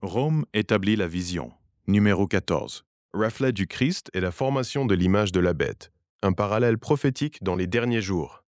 Rome établit la vision. Numéro 14. Reflet du Christ et la formation de l'image de la bête. Un parallèle prophétique dans les derniers jours.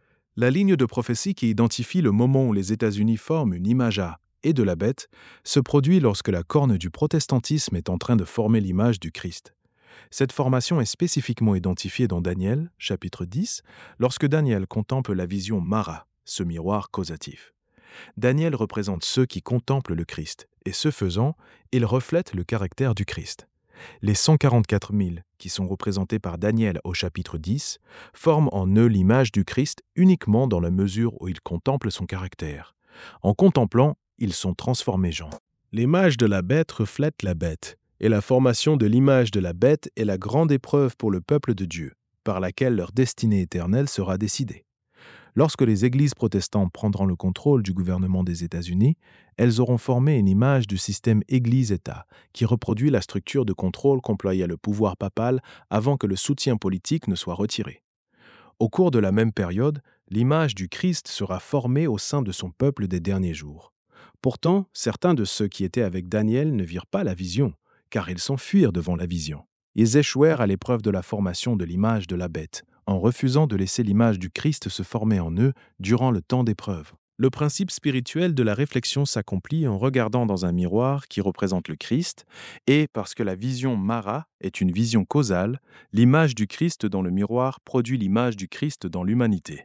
La ligne de prophétie qui identifie le moment où les États-Unis forment une image A et de la bête se produit lorsque la corne du protestantisme est en train de former l'image du Christ. Cette formation est spécifiquement identifiée dans Daniel, chapitre 10, lorsque Daniel contemple la vision Mara, ce miroir causatif. Daniel représente ceux qui contemplent le Christ, et ce faisant, il reflète le caractère du Christ. Les 144 000, qui sont représentés par Daniel au chapitre 10, forment en eux l'image du Christ uniquement dans la mesure où ils contemplent son caractère. En contemplant, ils sont transformés gens. L'image de la bête reflète la bête, et la formation de l'image de la bête est la grande épreuve pour le peuple de Dieu, par laquelle leur destinée éternelle sera décidée. Lorsque les églises protestantes prendront le contrôle du gouvernement des États-Unis, elles auront formé une image du système Église-État qui reproduit la structure de contrôle qu'employait le pouvoir papal avant que le soutien politique ne soit retiré. Au cours de la même période, l'image du Christ sera formée au sein de son peuple des derniers jours. Pourtant, certains de ceux qui étaient avec Daniel ne virent pas la vision, car ils s'enfuirent devant la vision. Ils échouèrent à l'épreuve de la formation de l'image de la bête, en refusant de laisser l'image du Christ se former en eux durant le temps d'épreuve. Le principe spirituel de la réflexion s'accomplit en regardant dans un miroir qui représente le Christ, et parce que la vision Mara est une vision causale, l'image du Christ dans le miroir produit l'image du Christ dans l'humanité.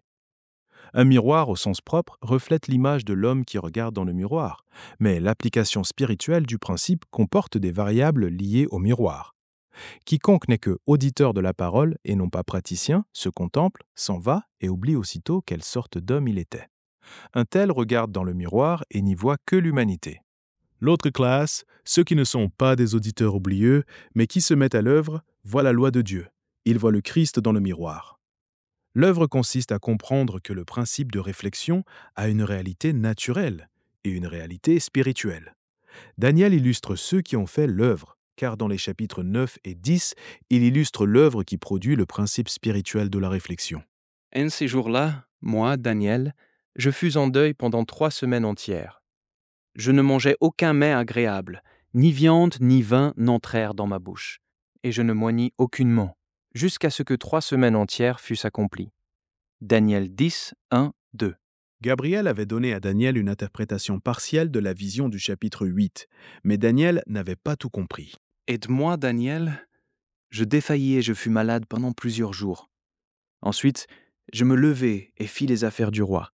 Un miroir, au sens propre, reflète l'image de l'homme qui regarde dans le miroir, mais l'application spirituelle du principe comporte des variables liées au miroir. Quiconque n'est que auditeur de la parole et non pas praticien se contemple, s'en va et oublie aussitôt quelle sorte d'homme il était. Un tel regarde dans le miroir et n'y voit que l'humanité. L'autre classe, ceux qui ne sont pas des auditeurs oublieux, mais qui se mettent à l'œuvre, voient la loi de Dieu. Ils voient le Christ dans le miroir. L'œuvre consiste à comprendre que le principe de réflexion a une réalité naturelle et une réalité spirituelle. Daniel illustre ceux qui ont fait l'œuvre, car dans les chapitres 9 et 10, il illustre l'œuvre qui produit le principe spirituel de la réflexion. En ces jours-là, moi, Daniel, je fus en deuil pendant 3 semaines entières. Je ne mangeai aucun mets agréable, ni viande ni vin n'entrèrent dans ma bouche, et je ne moignis aucunement, jusqu'à ce que 3 semaines entières fussent accomplies. Daniel 10, 1, 2. Gabriel avait donné à Daniel une interprétation partielle de la vision du chapitre 8, mais Daniel n'avait pas tout compris. Aide-moi, Daniel. Je défaillis et je fus malade pendant plusieurs jours. Ensuite, je me levai et fis les affaires du roi.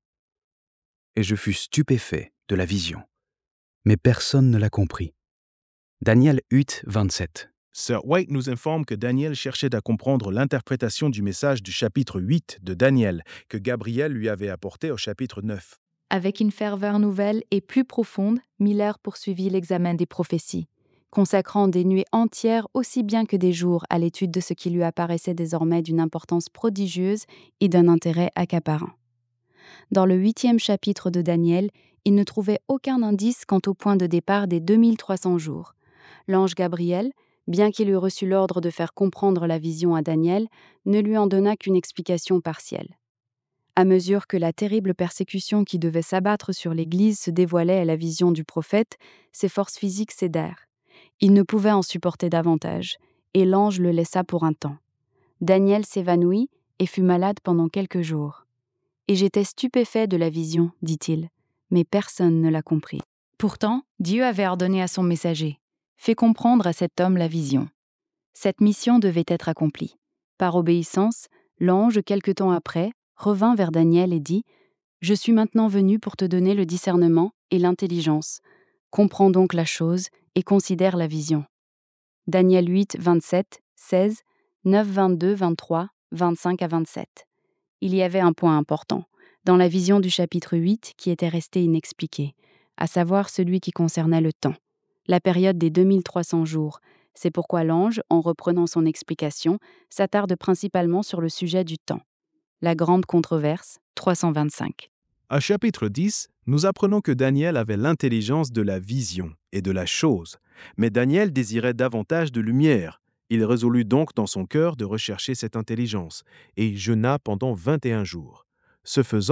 Et je fus stupéfait de la vision. Mais personne ne l'a compris. Daniel 8, 27. Sir White nous informe que Daniel cherchait à comprendre l'interprétation du message du chapitre 8 de Daniel que Gabriel lui avait apporté au chapitre 9. Avec une ferveur nouvelle et plus profonde, Miller poursuivit l'examen des prophéties, consacrant des nuits entières aussi bien que des jours à l'étude de ce qui lui apparaissait désormais d'une importance prodigieuse et d'un intérêt accaparant. Dans le 8e chapitre de Daniel, il ne trouvait aucun indice quant au point de départ des 2300 jours. L'ange Gabriel, bien qu'il eût reçu l'ordre de faire comprendre la vision à Daniel, ne lui en donna qu'une explication partielle. À mesure que la terrible persécution qui devait s'abattre sur l'Église se dévoilait à la vision du prophète, ses forces physiques cédèrent. Il ne pouvait en supporter davantage, et l'ange le laissa pour un temps. Daniel s'évanouit et fut malade pendant quelques jours. « Et j'étais stupéfait de la vision, dit-il, mais personne ne l'a compris. » Pourtant, Dieu avait ordonné à son messager « Fais comprendre à cet homme la vision. » Cette mission devait être accomplie. Par obéissance, l'ange, quelque temps après, revint vers Daniel et dit « Je suis maintenant venu pour te donner le discernement et l'intelligence. Comprends donc la chose et considère la vision. » Daniel 8, 27, 16, 9, 22, 23, 25 à 27. Il y avait un point important, dans la vision du chapitre 8 qui était resté inexpliqué, à savoir celui qui concernait le temps, la période des 2300 jours. C'est pourquoi l'ange, en reprenant son explication, s'attarde principalement sur le sujet du temps. La grande controverse, 325. À chapitre 10, nous apprenons que Daniel avait l'intelligence de la vision et de la chose, mais Daniel désirait davantage de lumière. Il résolut donc dans son cœur de rechercher cette intelligence, et jeûna pendant 21 jours. Ce faisant,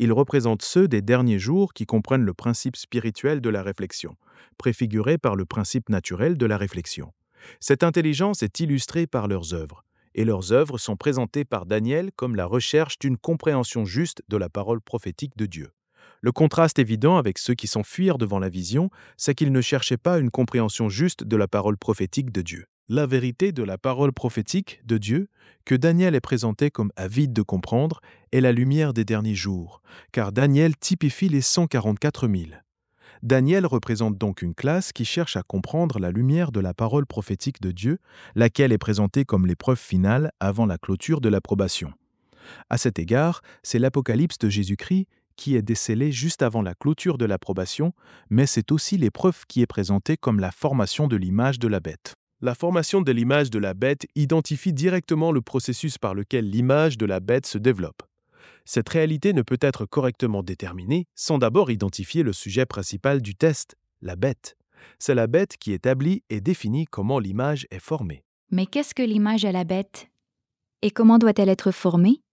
Ils représentent ceux des derniers jours qui comprennent le principe spirituel de la réflexion, préfiguré par le principe naturel de la réflexion. Cette intelligence est illustrée par leurs œuvres, et leurs œuvres sont présentées par Daniel comme la recherche d'une compréhension juste de la parole prophétique de Dieu. Le contraste évident avec ceux qui s'enfuirent devant la vision, c'est qu'ils ne cherchaient pas une compréhension juste de la parole prophétique de Dieu. La vérité de la parole prophétique de Dieu, que Daniel est présenté comme avide de comprendre, est la lumière des derniers jours, car Daniel typifie les 144 000. Daniel représente donc une classe qui cherche à comprendre la lumière de la parole prophétique de Dieu, laquelle est présentée comme l'épreuve finale avant la clôture de l'approbation. À cet égard, c'est l'Apocalypse de Jésus-Christ qui est décelé juste avant la clôture de l'approbation, mais c'est aussi l'épreuve qui est présentée comme la formation de l'image de la bête. La formation de l'image de la bête identifie directement le processus par lequel l'image de la bête se développe. Cette réalité ne peut être correctement déterminée sans d'abord identifier le sujet principal du test, la bête. C'est la bête qui établit et définit comment l'image est formée. Mais qu'est-ce que l'image à la bête? Et comment doit-elle être formée?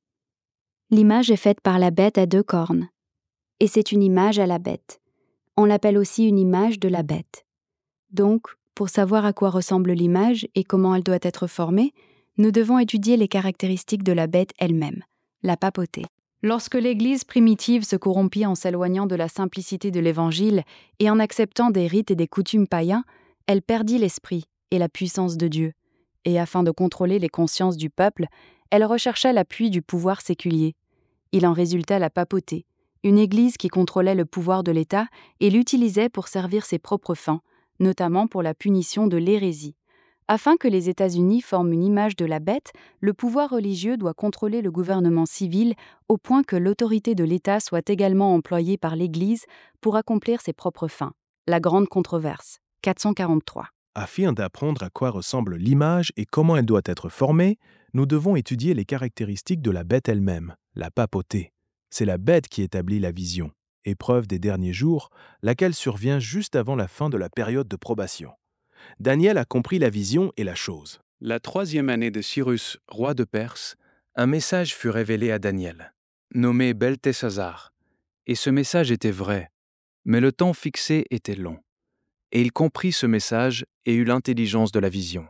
L'image est faite par la bête à 2 cornes. Et c'est une image à la bête. On l'appelle aussi une image de la bête. Donc, pour savoir à quoi ressemble l'image et comment elle doit être formée, nous devons étudier les caractéristiques de la bête elle-même, la papauté. Lorsque l'Église primitive se corrompit en s'éloignant de la simplicité de l'Évangile et en acceptant des rites et des coutumes païens, elle perdit l'esprit et la puissance de Dieu. Et afin de contrôler les consciences du peuple, elle rechercha l'appui du pouvoir séculier. Il en résulta la papauté, une Église qui contrôlait le pouvoir de l'État et l'utilisait pour servir ses propres fins, notamment pour la punition de l'hérésie. Afin que les États-Unis forment une image de la bête, le pouvoir religieux doit contrôler le gouvernement civil au point que l'autorité de l'État soit également employée par l'Église pour accomplir ses propres fins. La grande controverse, 443. Afin d'apprendre à quoi ressemble l'image et comment elle doit être formée, nous devons étudier les caractéristiques de la bête elle-même, la papauté. C'est la bête qui établit la vision, épreuve des derniers jours, laquelle survient juste avant la fin de la période de probation. Daniel a compris la vision et la chose. La 3e année de Cyrus, roi de Perse, un message fut révélé à Daniel, nommé Belteshazzar. Et ce message était vrai, mais le temps fixé était long. Et il comprit ce message et eut l'intelligence de la vision.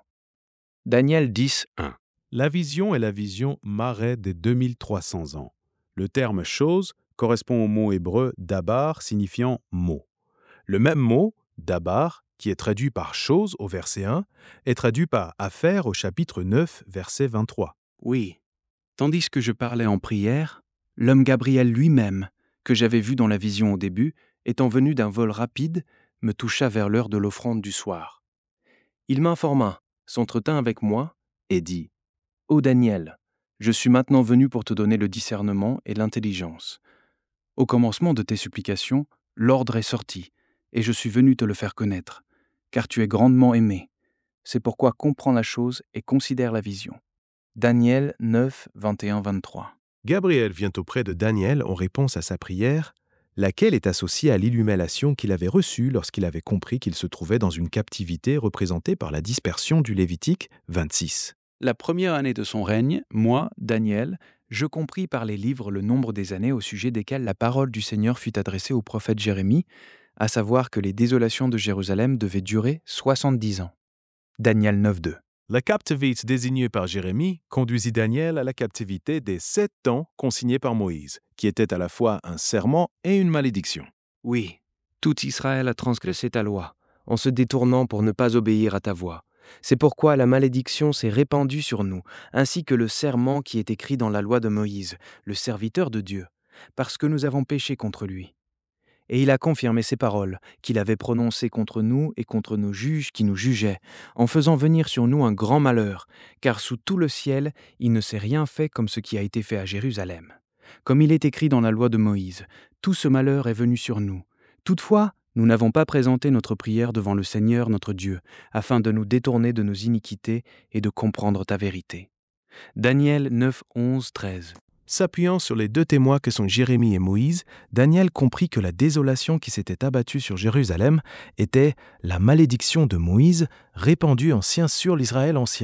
Daniel 10, 1. La vision est la vision marée des 2300 ans. Le terme « chose » correspond au mot hébreu « dabar » signifiant « mot ». Le même mot, « dabar », qui est traduit par « chose » au verset 1, est traduit par « affaire » au chapitre 9, verset 23. Oui, tandis que je parlais en prière, l'homme Gabriel lui-même, que j'avais vu dans la vision au début, étant venu d'un vol rapide, me toucha vers l'heure de l'offrande du soir. Il m'informa, s'entretint avec moi, et dit « Ô Daniel, je suis maintenant venu pour te donner le discernement et l'intelligence. Au commencement de tes supplications, l'ordre est sorti, et je suis venu te le faire connaître, car tu es grandement aimé. C'est pourquoi comprends la chose et considère la vision. » Daniel 9, 21-23. Gabriel vient auprès de Daniel en réponse à sa prière, laquelle est associée à l'illumination qu'il avait reçue lorsqu'il avait compris qu'il se trouvait dans une captivité représentée par la dispersion du Lévitique 26. La première année de son règne, moi, Daniel, je compris par les livres le nombre des années au sujet desquelles la parole du Seigneur fut adressée au prophète Jérémie, à savoir que les désolations de Jérusalem devaient durer 70 ans. Daniel 9, 2. La captivité désignée par Jérémie conduisit Daniel à la captivité des 7 ans consignés par Moïse, qui était à la fois un serment et une malédiction. Oui, tout Israël a transgressé ta loi, en se détournant pour ne pas obéir à ta voix. C'est pourquoi la malédiction s'est répandue sur nous, ainsi que le serment qui est écrit dans la loi de Moïse, le serviteur de Dieu, parce que nous avons péché contre lui. Et il a confirmé ces paroles qu'il avait prononcées contre nous et contre nos juges qui nous jugeaient, en faisant venir sur nous un grand malheur, car sous tout le ciel, il ne s'est rien fait comme ce qui a été fait à Jérusalem. Comme il est écrit dans la loi de Moïse, tout ce malheur est venu sur nous. Toutefois, nous n'avons pas présenté notre prière devant le Seigneur notre Dieu, afin de nous détourner de nos iniquités et de comprendre ta vérité. Daniel 9, 11, 13. S'appuyant sur les 2 témoins que sont Jérémie et Moïse, Daniel comprit que la désolation qui s'était abattue sur Jérusalem était la malédiction de Moïse répandue ancien sur l'Israël ancien.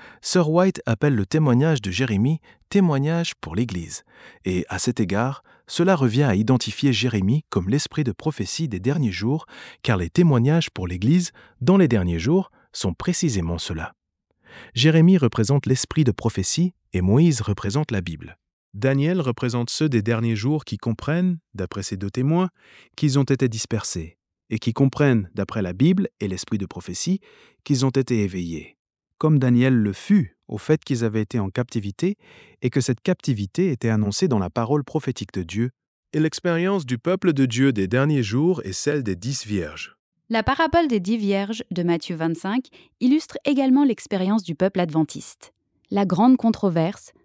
Sir White appelle le témoignage de Jérémie « témoignage pour l'Église », et à cet égard, cela revient à identifier Jérémie comme l'esprit de prophétie des derniers jours, car les témoignages pour l'Église, dans les derniers jours, sont précisément cela. Jérémie représente l'esprit de prophétie et Moïse représente la Bible. Daniel représente ceux des derniers jours qui comprennent, d'après ces deux témoins, qu'ils ont été dispersés, et qui comprennent, d'après la Bible et l'esprit de prophétie, qu'ils ont été éveillés. Comme Daniel le fut au fait qu'ils avaient été en captivité et que cette captivité était annoncée dans la parole prophétique de Dieu. Et l'expérience du peuple de Dieu des derniers jours est celle des 10 vierges. La parabole des 10 vierges de Matthieu 25 illustre également l'expérience du peuple adventiste. La grande controverse,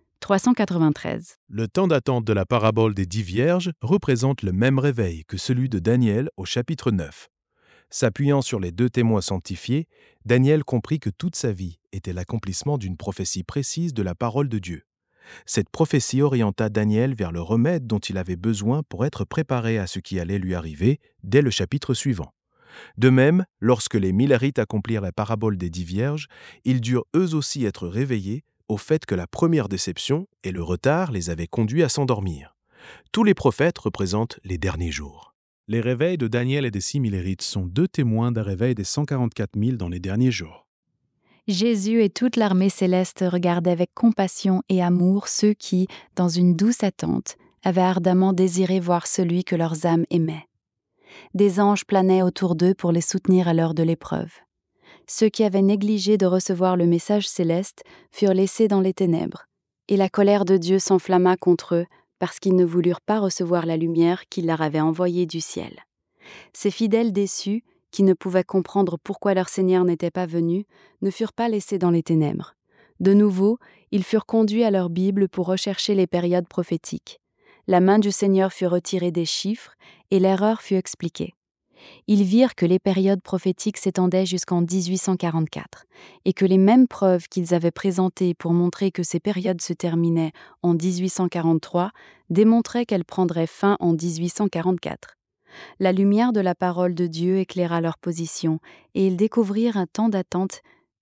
393. Le temps d'attente de la parabole des 10 vierges représente le même réveil que celui de Daniel au chapitre 9. S'appuyant sur les deux témoins sanctifiés, Daniel comprit que toute sa vie était l'accomplissement d'une prophétie précise de la parole de Dieu. Cette prophétie orienta Daniel vers le remède dont il avait besoin pour être préparé à ce qui allait lui arriver dès le chapitre suivant. De même, lorsque les Millérites accomplirent la parabole des 10 vierges, ils durent eux aussi être réveillés au fait que la première déception et le retard les avaient conduits à s'endormir. Tous les prophètes représentent les derniers jours. Les réveils de Daniel et des 6 Millérites sont deux témoins d'un réveil des 144 000 dans les derniers jours. Jésus et toute l'armée céleste regardaient avec compassion et amour ceux qui, dans une douce attente, avaient ardemment désiré voir celui que leurs âmes aimaient. Des anges planaient autour d'eux pour les soutenir à l'heure de l'épreuve. Ceux qui avaient négligé de recevoir le message céleste furent laissés dans les ténèbres, et la colère de Dieu s'enflamma contre eux parce qu'ils ne voulurent pas recevoir la lumière qu'il leur avait envoyée du ciel. Ces fidèles déçus, qui ne pouvaient comprendre pourquoi leur Seigneur n'était pas venu, ne furent pas laissés dans les ténèbres. De nouveau, ils furent conduits à leur Bible pour rechercher les périodes prophétiques. La main du Seigneur fut retirée des chiffres et l'erreur fut expliquée. Ils virent que les périodes prophétiques s'étendaient jusqu'en 1844 et que les mêmes preuves qu'ils avaient présentées pour montrer que ces périodes se terminaient en 1843 démontraient qu'elles prendraient fin en 1844. La lumière de la parole de Dieu éclaira leur position et ils découvrirent un temps d'attente.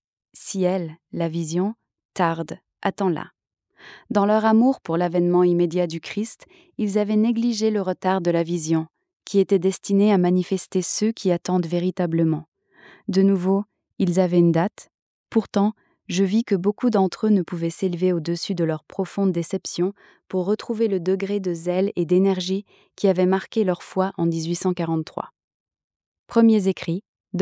Si elle, la vision, tarde, attends-la. Dans leur amour pour l'avènement immédiat du Christ, ils avaient négligé le retard de la vision, qui était destiné à manifester ceux qui attendent véritablement. De nouveau, ils avaient une date. Pourtant, je vis que beaucoup d'entre eux ne pouvaient s'élever au-dessus de leur profonde déception pour retrouver le degré de zèle et d'énergie qui avait marqué leur foi en 1843. Premiers écrits,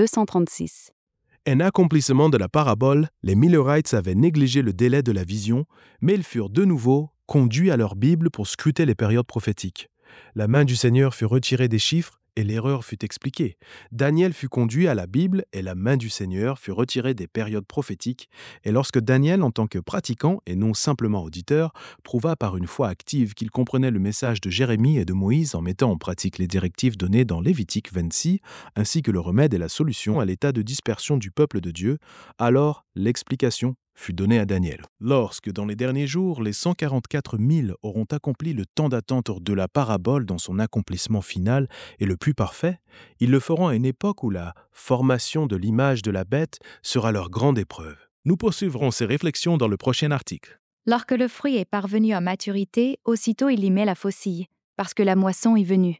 236. En accomplissement de la parabole, les Millerites avaient négligé le délai de la vision, mais ils furent de nouveau conduits à leur Bible pour scruter les périodes prophétiques. La main du Seigneur fut retirée des chiffres et l'erreur fut expliquée. Daniel fut conduit à la Bible et la main du Seigneur fut retirée des périodes prophétiques. Et lorsque Daniel, en tant que pratiquant et non simplement auditeur, prouva par une foi active qu'il comprenait le message de Jérémie et de Moïse en mettant en pratique les directives données dans Lévitique 26, ainsi que le remède et la solution à l'état de dispersion du peuple de Dieu, alors l'explication fut donnée à Daniel. Lorsque, dans les derniers jours, les 144 000 auront accompli le temps d'attente de la parabole dans son accomplissement final et le plus parfait, ils le feront à une époque où la formation de l'image de la bête sera leur grande épreuve. Nous poursuivrons ces réflexions dans le prochain article. Lorsque le fruit est parvenu à maturité, aussitôt il y met la faucille, parce que la moisson est venue.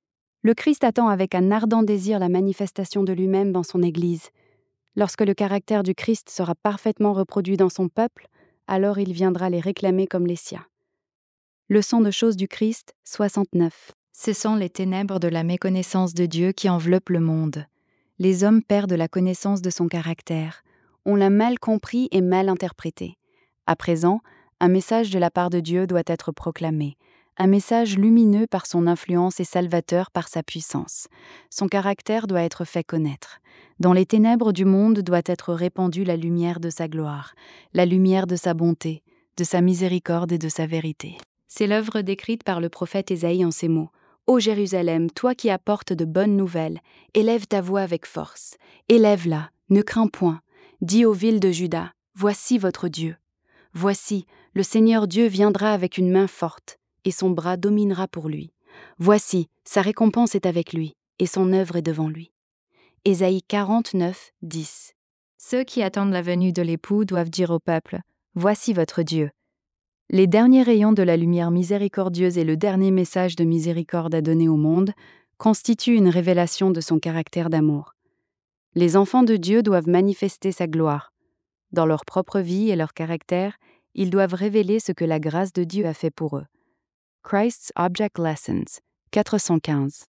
Le Christ attend avec un ardent désir la manifestation de lui-même dans son Église. Lorsque le caractère du Christ sera parfaitement reproduit dans son peuple, alors il viendra les réclamer comme les siens. Leçon de choses du Christ, 69. Ce sont les ténèbres de la méconnaissance de Dieu qui enveloppent le monde. Les hommes perdent la connaissance de son caractère. On l'a mal compris et mal interprété. À présent, un message de la part de Dieu doit être proclamé. Un message lumineux par son influence et salvateur par sa puissance. Son caractère doit être fait connaître. Dans les ténèbres du monde doit être répandue la lumière de sa gloire, la lumière de sa bonté, de sa miséricorde et de sa vérité. C'est l'œuvre décrite par le prophète Ésaïe en ces mots. « Ô Jérusalem, toi qui apportes de bonnes nouvelles, élève ta voix avec force. Élève-la, ne crains point. Dis aux villes de Juda, voici votre Dieu. Voici, le Seigneur Dieu viendra avec une main forte, et son bras dominera pour lui. Voici, sa récompense est avec lui, et son œuvre est devant lui. » Ésaïe 49, 10. Ceux qui attendent la venue de l'époux doivent dire au peuple « Voici votre Dieu ». Les derniers rayons de la lumière miséricordieuse et le dernier message de miséricorde à donner au monde constituent une révélation de son caractère d'amour. Les enfants de Dieu doivent manifester sa gloire. Dans leur propre vie et leur caractère, ils doivent révéler ce que la grâce de Dieu a fait pour eux. Christ's Object Lessons, 415.